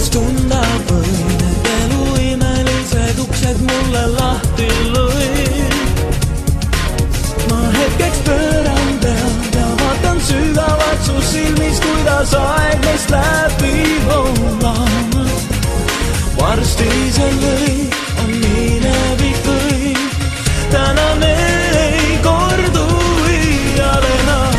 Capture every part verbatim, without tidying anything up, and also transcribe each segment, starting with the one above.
kas tunda võin, et elu imelised uksed mulle lahti lõi. Ma hetkeks pööran pead ja vaatan sügavalt su silmis, kuidas aeg neist läbi voolab. Varsti see lõi on minevik või tänane ei kordu iiale enam.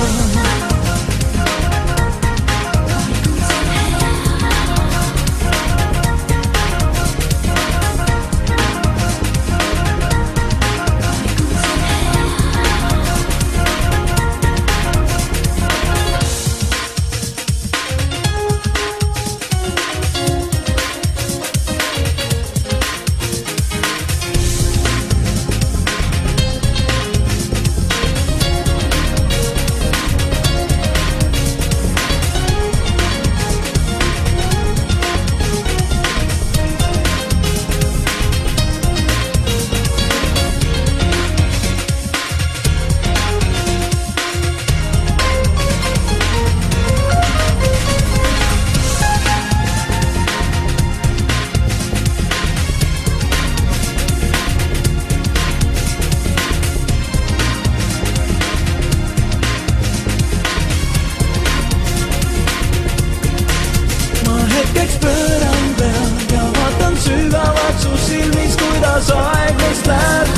Hetkeks pööran pead ja vaatan sügavalt su silmis, kuidas aeg neist läheb.